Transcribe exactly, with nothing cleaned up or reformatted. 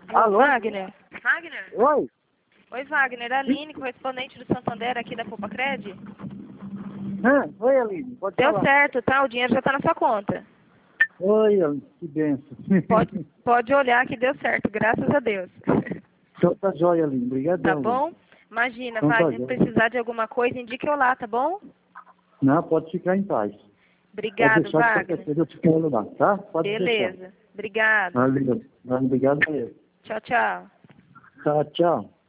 Alô? Wagner? Wagner? Oi? Oi, Wagner. Aline, correspondente do Santander aqui da Popacred. Ah, oi, Aline. Pode Deu falar. certo, tá? O dinheiro já tá na sua conta. Oi, Aline. Que benção. Pode, pode olhar que deu certo, graças a Deus. Então tá jóia, Aline. Obrigadão. Tá bom? Imagina, Então tá Wagner, jóia. precisar de alguma coisa, indique eu lá, tá bom? Não, pode ficar em paz. Pode Obrigado, deixar que qualquer Wagner. coisa eu te falo lá, tá? Pode deixar. Beleza. Obrigado. Valeu. Obrigado mesmo. Tchau, tchau. Tá, tchau.